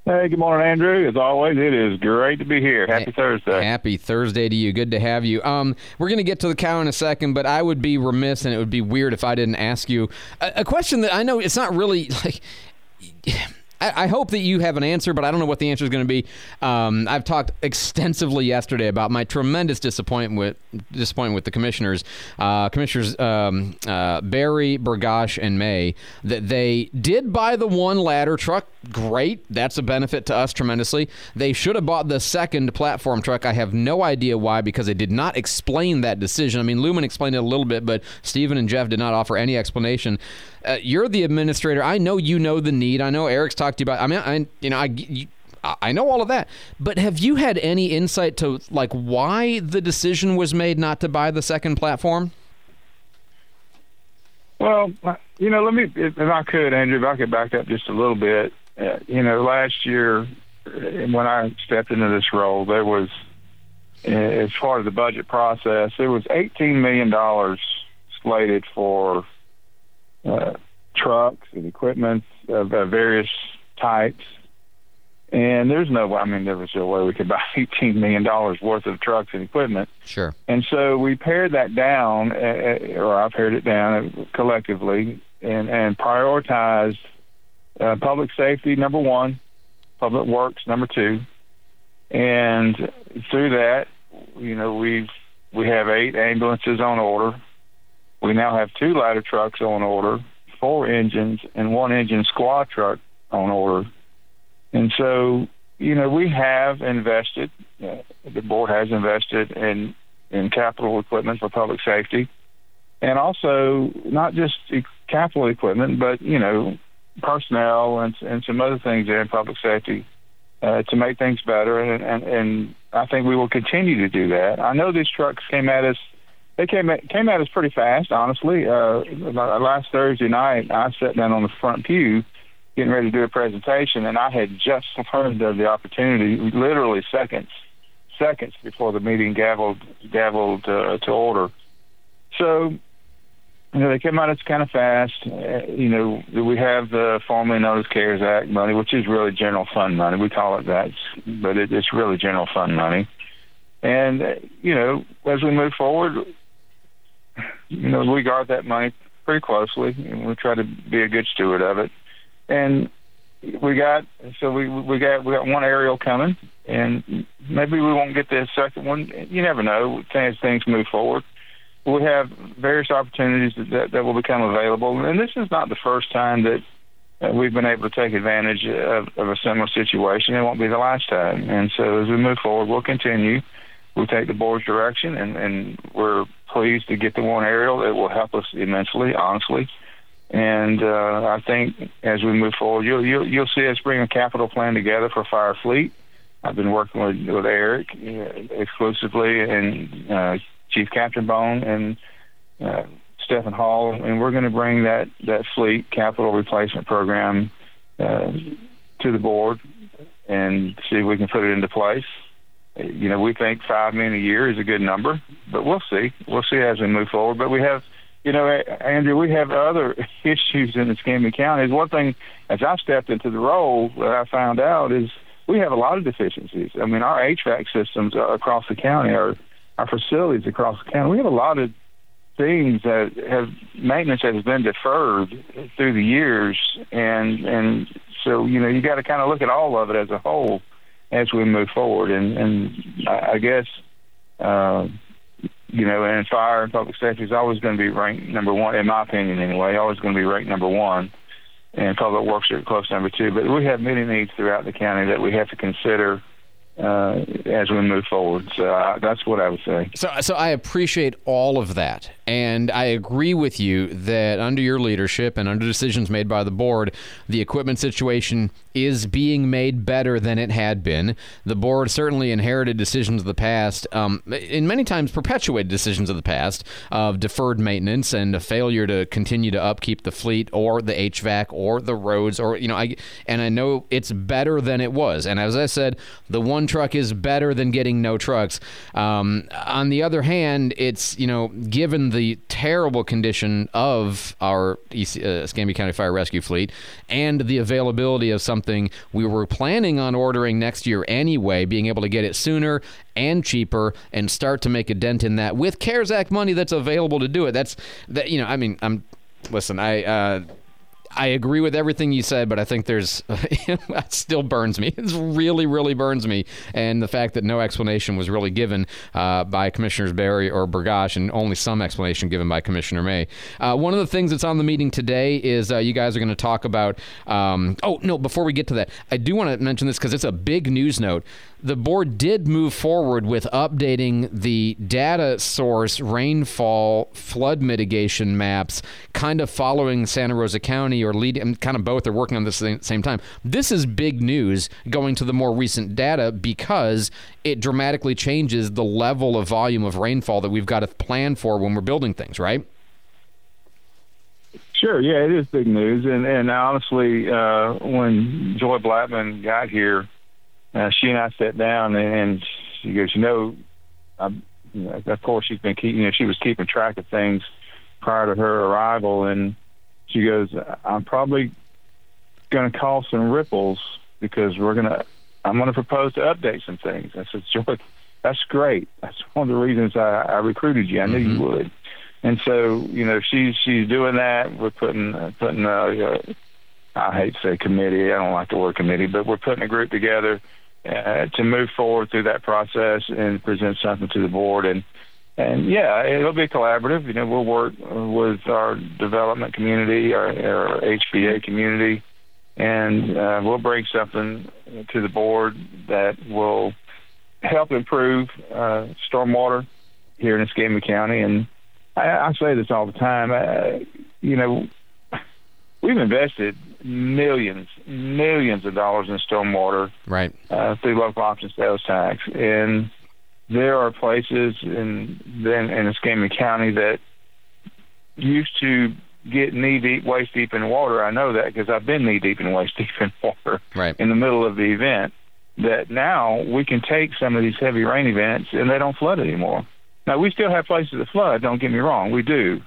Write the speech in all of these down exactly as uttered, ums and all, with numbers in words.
Hey, good morning, Andrew. As always, it is great to be here. Happy Hey, Thursday. Happy Thursday to you. Good to have you. Um, we're going to get to the cow in a second, but I would be remiss and it would be weird if I didn't ask you a, a question that I know it's not really like. I, I hope that you have an answer, but I don't know what the answer is going to be. Um, I've talked extensively yesterday about my tremendous disappointment with disappointment with the commissioners, uh, commissioners um, uh, Barry, Burgash, and May, that they did buy the one ladder truck. Great, that's a benefit to us tremendously. They should have bought the second platform truck. I have no idea why, because they did not explain that decision. I mean, Lumen explained it a little bit, but Stephen and Jeff did not offer any explanation. Uh, you're the administrator. I know you know the need. I know Eric's talked to you about. I mean, I you know I. You, I know all of that, but have you had any insight to like why the decision was made not to buy the second platform? Well, you know, let me, if I could, Andrew, if I could back up just a little bit. Uh, you know, last year when I stepped into this role, there was, uh, as part of the budget process, there was eighteen million dollars slated for uh, trucks and equipment of uh, various types. And there's no way, I mean, there was no way we could buy eighteen million dollars worth of trucks and equipment. Sure. And so we pared that down, uh, or I pared it down collectively, and, and prioritized uh, public safety, number one, public works, number two. And through that, you know, we've, we have eight ambulances on order. We now have two ladder trucks on order, four engines, and one engine squad truck on order. And so, you know, we have invested, uh, the board has invested in, in capital equipment for public safety, and also not just capital equipment, but, you know, personnel and, and some other things there in public safety uh, to make things better. And, and, and I think we will continue to do that. I know these trucks came at us, they came at, came at us pretty fast, honestly. Uh, last Thursday night, I sat down on the front pew getting ready to do a presentation, and I had just learned of the opportunity literally seconds, seconds before the meeting gavelled, gavelled uh, to order. So, you know, they came at us kind of fast. Uh, you know, we have the formerly known as CARES Act money, which is really general fund money. We call it that, but it, it's really general fund money. And, uh, you know, as we move forward, you know, we guard that money pretty closely, and we try to be a good steward of it. And we got so we we got we got one aerial coming, and maybe we won't get the second one. You never know as things move forward. We have various opportunities that that will become available, and this is not the first time that uh, we've been able to take advantage of, of a similar situation. It won't be the last time. And so as we move forward, we'll continue. We'll take the board's direction, and, and we're pleased to get the one aerial. It will help us immensely, honestly. And uh, I think as we move forward, you'll, you'll you'll see us bring a capital plan together for Fire Fleet. I've been working with, with Eric uh, exclusively, and uh, Chief Captain Bone and uh, Stephen Hall, and we're going to bring that, that fleet capital replacement program uh, to the board and see if we can put it into place. You know, we think five million a year is a good number, but we'll see. We'll see as we move forward. But we have. You know, Andrew, we have other issues in Escambia County. One thing, as I stepped into the role, that I found out is we have a lot of deficiencies. I mean, our H V A C systems across the county, our, our facilities across the county, we have a lot of things that have maintenance that has been deferred through the years. And, and so, you know, you got to kind of look at all of it as a whole as we move forward. And, and I guess, uh, you know, and fire and public safety is always going to be ranked number one, in my opinion anyway, always going to be ranked number one, and public works are close number two. But we have many needs throughout the county that we have to consider uh, as we move forward. So uh, that's what I would say. So, so I appreciate all of that, and I agree with you that under your leadership and under decisions made by the board, the equipment situation is being made better than it had been. The board certainly inherited decisions of the past, um, and many times perpetuated decisions of the past of deferred maintenance and a failure to continue to upkeep the fleet or the H V A C or the roads, or you know, I and I know it's better than it was. And as I said, the one truck is better than getting no trucks. Um, on the other hand, it's you know, given the the terrible condition of our East, uh, Escambia County Fire Rescue Fleet and the availability of something we were planning on ordering next year anyway, being able to get it sooner and cheaper and start to make a dent in that with CARES Act money that's available to do it. That's that, you know, I mean, I'm listen, I, uh, I agree with everything you said, but I think there's it still burns me. It really, really burns me. And the fact that no explanation was really given uh, by Commissioners Berry or Burgash, and only some explanation given by Commissioner May. Uh, one of the things that's on the meeting today is uh, you guys are going to talk about. Um, oh, no, before we get to that, I do want to mention this because it's a big news note. The board did move forward with updating the data source rainfall flood mitigation maps, kind of following Santa Rosa County or leading, kind of both are working on this at the same time. This is big news going to the more recent data because it dramatically changes the level of volume of rainfall that we've got to plan for when we're building things, right? Sure, yeah, it is big news. And, and honestly, uh, when Joy Blackman got here, Uh, she and I sat down, and she goes, you know, I'm, you know, of course she's been keeping, you know, she was keeping track of things prior to her arrival, and she goes, I'm probably going to cause some ripples because we're going to, I'm going to propose to update some things. I said, Joy, that's great. That's one of the reasons I, I recruited you. I knew mm-hmm. you would. And so, you know, she's she's doing that. We're putting uh, putting uh, uh, I hate to say committee. I don't like the word committee, but we're putting a group together Uh, to move forward through that process and present something to the board. And, and yeah, it'll be collaborative. You know, we'll work with our development community, our, our H B A community, and uh, we'll bring something to the board that will help improve uh, stormwater here in Escambia County. And I, I say this all the time, uh, you know, we've invested millions, millions of dollars in stormwater, right, uh, through local option sales tax, and there are places in in, in Escambia County that used to get knee deep, waist deep in water. I know that because I've been knee deep and waist deep in water right. in the middle of the event. That now we can take some of these heavy rain events and they don't flood anymore. Now we still have places that flood. Don't get me wrong, we do.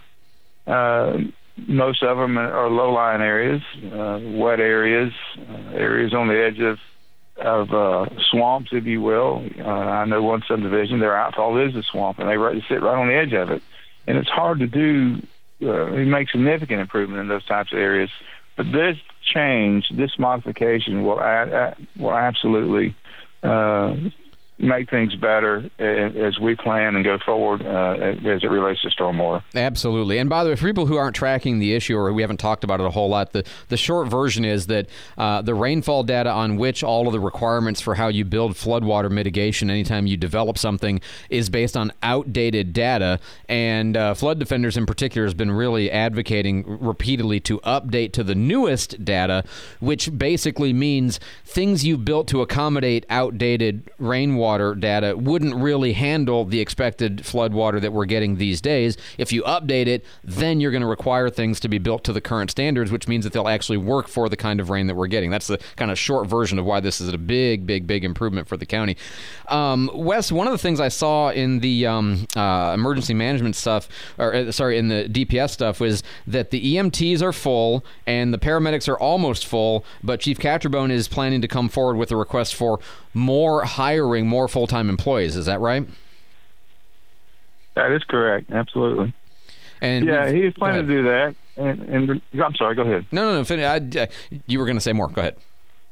Uh, Most of them are low-lying areas, uh, wet areas, uh, areas on the edge of of uh, swamps, if you will. Uh, I know one subdivision, their outfall is a swamp, and they right, sit right on the edge of it. And it's hard to do, uh, make significant improvement in those types of areas. But this change, this modification will, add, will absolutely uh, make things better as we plan and go forward uh, as it relates to stormwater. Absolutely. And by the way, for people who aren't tracking the issue or we haven't talked about it a whole lot, the, the short version is that uh, the rainfall data on which all of the requirements for how you build floodwater mitigation anytime you develop something is based on outdated data. And uh, Flood Defenders in particular has been really advocating repeatedly to update to the newest data, which basically means things you built to accommodate outdated rainwater data wouldn't really handle the expected flood water that we're getting these days. If you update it, then you're going to require things to be built to the current standards, which means that they'll actually work for the kind of rain that we're getting. That's the kind of short version of why this is a big, big, big improvement for the county. Um, Wes, one of the things I saw in the um, uh, emergency management stuff, or uh, sorry, in the D P S stuff, was that the E M Ts are full and the paramedics are almost full, but Chief Catterbone is planning to come forward with a request for more hiring, more full-time employees. Is that right? That is correct. Absolutely. And yeah, he's planning to do that. And, and I'm sorry. Go ahead. No, no, no. I, I, you were going to say more. Go ahead.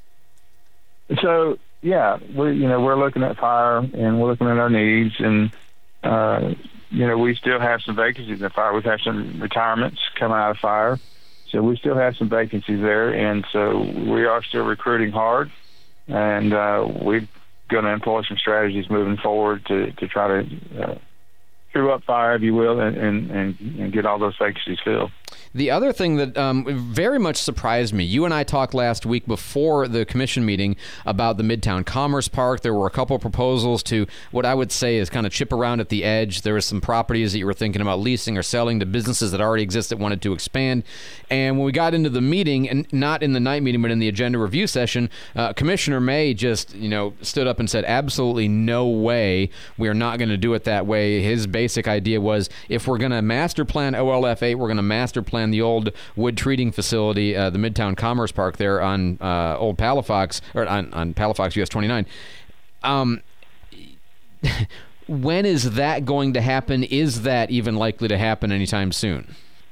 So yeah, we you know we're looking at fire and we're looking at our needs, and uh, you know we still have some vacancies in fire. We've had some retirements coming out of fire, so we still have some vacancies there, and so we are still recruiting hard. And uh, we're going to employ some strategies moving forward to, to try to uh, true up fire, if you will, and, and, and get all those vacancies filled. The other thing that um, very much surprised me, you and I talked last week before the commission meeting about the Midtown Commerce Park. There were a couple of proposals to what I would say is kind of chip around at the edge. There were some properties that you were thinking about leasing or selling to businesses that already exist that wanted to expand. And when we got into the meeting, and not in the night meeting, but in the agenda review session, uh, Commissioner May just, you know, stood up and said, absolutely no way. We are not going to do it that way. His basic idea was, if we're going to master plan O L F eight, we're going to master plan the old wood treating facility, uh, the Midtown Commerce Park there on uh, Old Palafox, or on, on Palafox U S twenty-nine. Um, when is that going to happen? Is that even likely to happen anytime soon?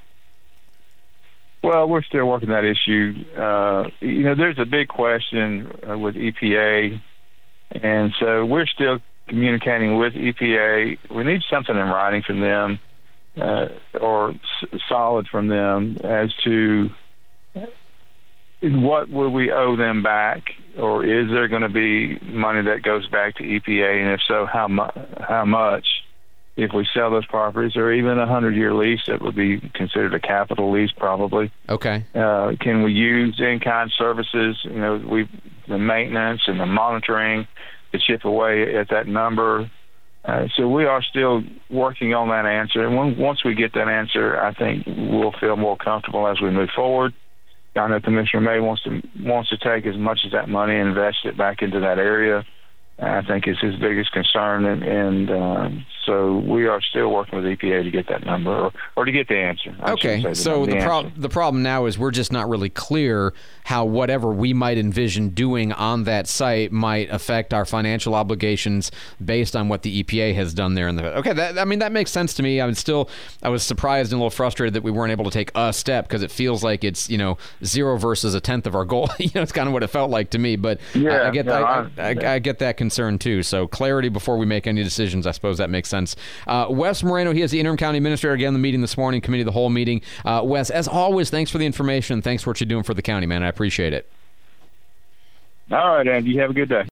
Well, we're still working that issue. Uh, you know, there's a big question uh, with E P A, and so we're still communicating with E P A. We need something in writing from them, uh, or s- solid from them, as to what will we owe them back, or is there going to be money that goes back to E P A, and if so, how, mu- how much? If we sell those properties, or even a hundred-year lease, that would be considered a capital lease, probably. Okay. Uh, can we use in-kind services? You know, we the maintenance and the monitoring to chip away at that number. Uh, so we are still working on that answer, and when, once we get that answer, I think we'll feel more comfortable as we move forward. I know Commissioner May wants to wants to take as much of that money and invest it back into that area. I think is his biggest concern, and, and uh, so we are still working with E P A to get that number, or, or to get the answer. I okay, the, so the, the, pro- the problem now is we're just not really clear how whatever we might envision doing on that site might affect our financial obligations based on what the E P A has done there. In the okay, that, I mean that makes sense to me. I was still I was surprised and a little frustrated that we weren't able to take a step, because it feels like it's, you know, zero versus a tenth of our goal. You know, it's kind of what it felt like to me. But yeah, I, I get no, I, I, I, I get that concern too. So clarity before we make any decisions, I suppose that makes sense. Uh, Wes Moreno, he is the interim county administrator. Again, the meeting this morning, committee of the whole meeting. Uh, Wes, as always, thanks for the information. Thanks for what you're doing for the county, man. I appreciate it. All right, Andy. You have a good day.